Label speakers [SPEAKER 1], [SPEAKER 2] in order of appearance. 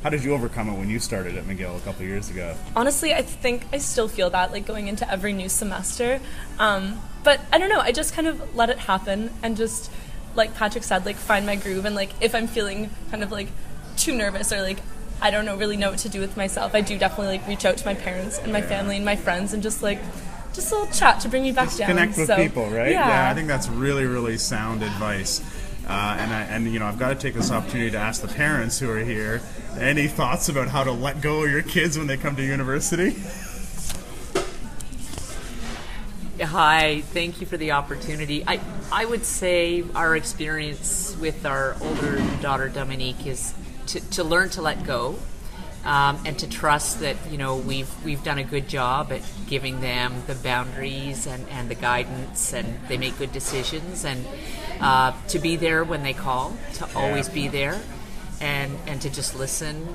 [SPEAKER 1] How did you overcome it when you started at McGill a couple of years ago?
[SPEAKER 2] Honestly, I think I still feel that, like, going into every new semester. But I don't know, I just kind of let it happen and just, like Patrick said, like, find my groove. And, like, if I'm feeling kind of, like, too nervous or, like, I don't really know what to do with myself, I do definitely, like, reach out to my parents and my family and my friends and just a little chat to bring me back down.
[SPEAKER 1] Connect with people, right?
[SPEAKER 2] Yeah,
[SPEAKER 1] I think that's really, really sound advice. And you know, I've got to take this opportunity to ask the parents who are here, any thoughts about how to let go of your kids when they come to university?
[SPEAKER 3] Hi, thank you for the opportunity. I would say our experience with our older daughter Dominique is to learn to let go, and to trust that, you know, we've done a good job at giving them the boundaries and the guidance, and they make good decisions, and to be there when they call, to always be there, and to just listen